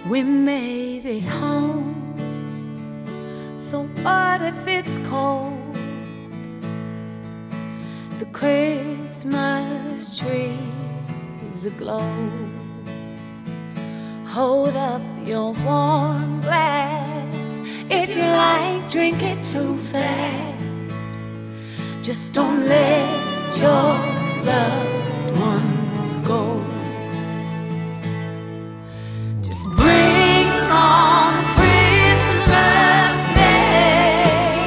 We made it home. So what if it's cold? The Christmas tree is aglow. Hold up your warm glass. If you like, drink it too fast. Just don't let your loved ones go. Just bring on Christmas Day.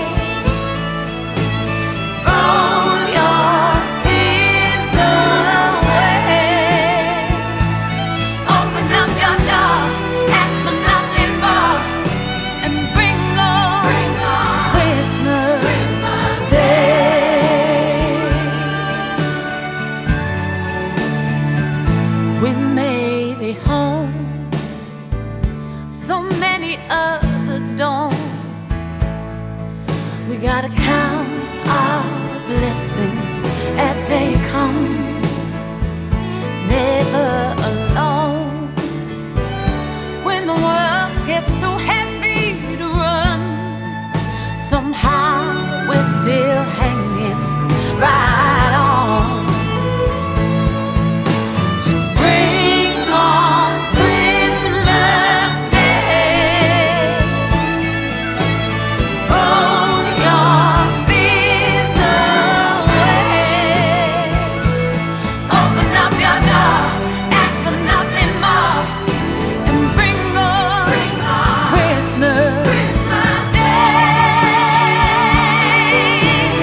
Throw your fears away. Open up your door, ask for nothing more, and bring on Christmas Day. We made it home. So many others don't. We gotta count our blessings as they come. Never alone. When the world gets too heavy to run, somehow we're still hanging right on. Just bring on Christmas Day. Roll your fears away. Open up your door, ask for nothing more, and bring on Christmas Day.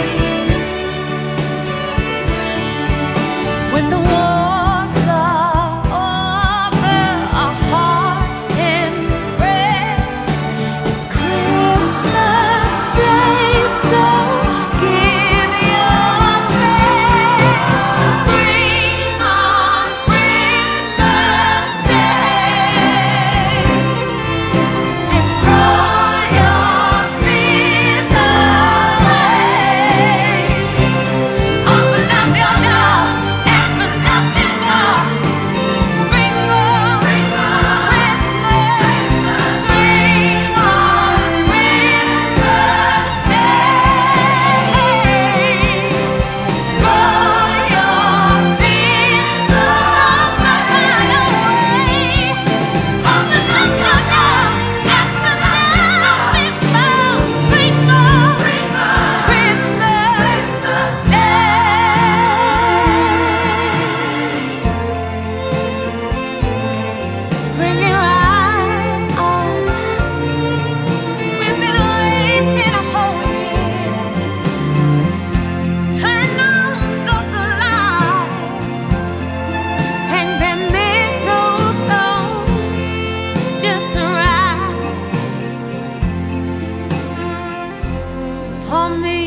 When the wars are over, our hearts can rest. It's Christmas Day, so give your best. Bring on Christmas Day and throw your fears away. Open up your door, ask for nothing more. Bring on Christmas. Bring on Christmas Day. Roll your fears away. Open up your door, ask for nothing more. Bring on Christmas Day. Bring it right on. We've been waiting a whole year. Turn on those lights, hang that mistletoe just right. Pour me